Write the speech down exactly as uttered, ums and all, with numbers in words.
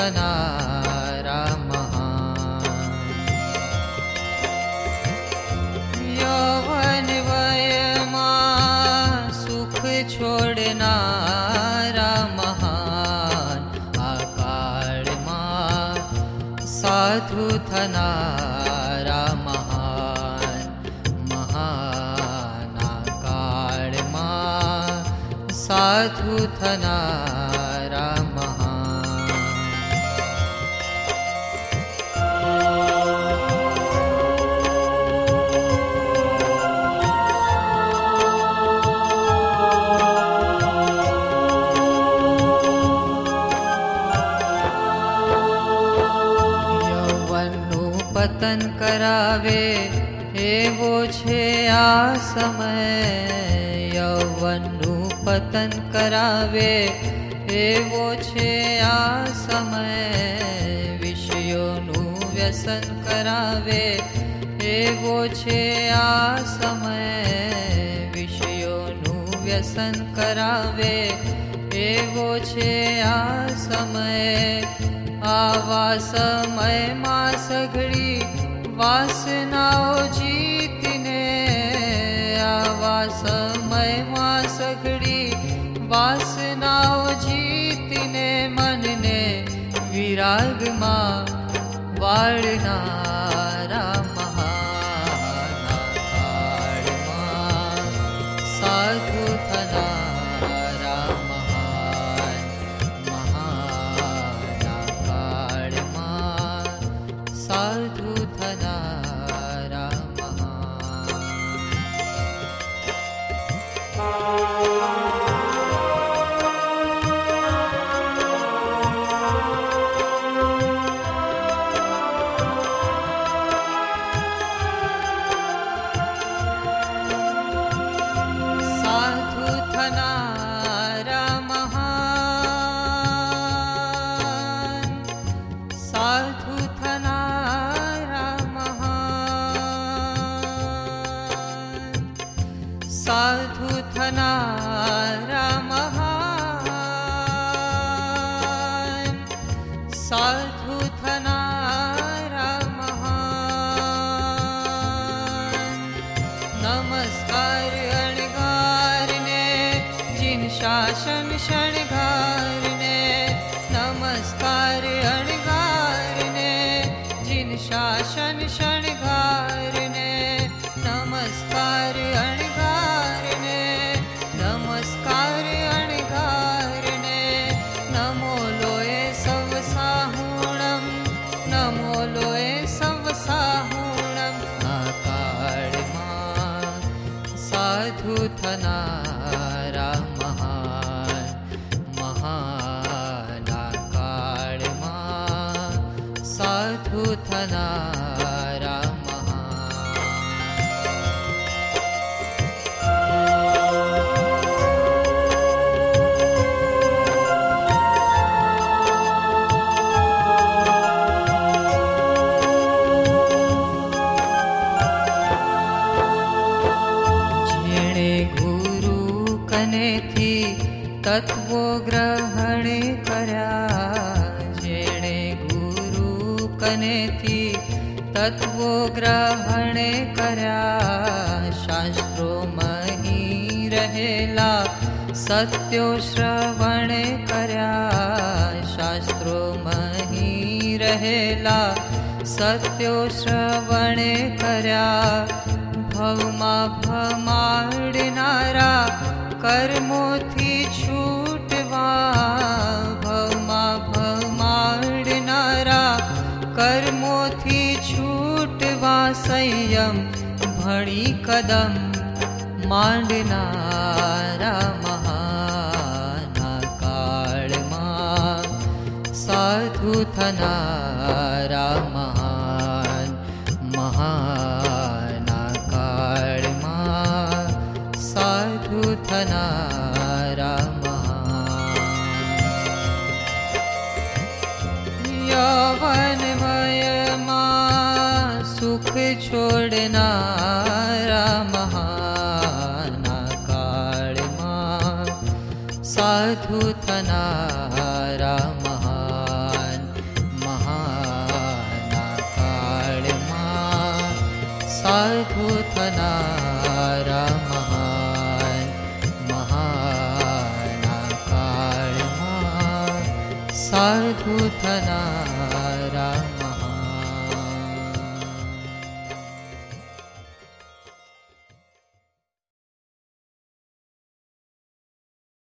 थनारा महान। यौवन वयમાં सुख छोड़नारा महान। अकाळમાં साधु थनारा महान। महान अकाळમાં साधु थनारा महान। यौवनનું પતન કરાવે એવો છે આ સમય। यौवनનું પતન કરાવે એવો છે આ સમય। વિષયોનું વ્યસન કરાવે એવો છે આ સમય। વિષયોનું વ્યસન કરાવે એવો છે આ સમય। આવા સમયમાં સઘળી વાસનાઓ જીતને। આવા સમયમાં સઘળી વાસનાઓ જીતને મનને વિરાગમાં વાળનારા महान। अकाळમાં साधु थनारा महान। महान अकाळમાં साधु थनारा महान। साधु थनारा महान। साधु थनारा महान। साधु थनारा महान। साधु थनारा महान। नमस्कार अणगारने जिन शासन शणगारने। नमस्कार अणगारने जिन शासन शणगारने। नमस्कार अणगारने। नमस्कार अणगारने। नमो लोए सव साहुणम। नमो लोए सव साहुणम। अकाळમાં साधु थनारा महान। महान अकाळમાં साधु थनारा महान। જેણે ગુરુ કનેથી તત્વો ગ્રહણ કર્યા। જેણે ગુરુ કનેથી તત્વો ગ્રહણ કર્યા। શાસ્ત્રોમહી રહેલા સત્યો શ્રવણ કર્યા। શાસ્ત્રોમહી રહેલા સત્યો શ્રવણ કર્યા। ભવમાં ભમાડનારા કર્મોથી છૂટવા। ભવમાં ભમાડનારા કર્મોથી છૂટવા। સંયમ ભણી કદમ માંડનારા महान। अकाळમાં साधु थनारा महान। महान अकाळમાં साधु थनारा महान। यौवन वयમાં सुख छोड़नारा महान। अकाळમાં साधु थनारा महान। साधु थनारा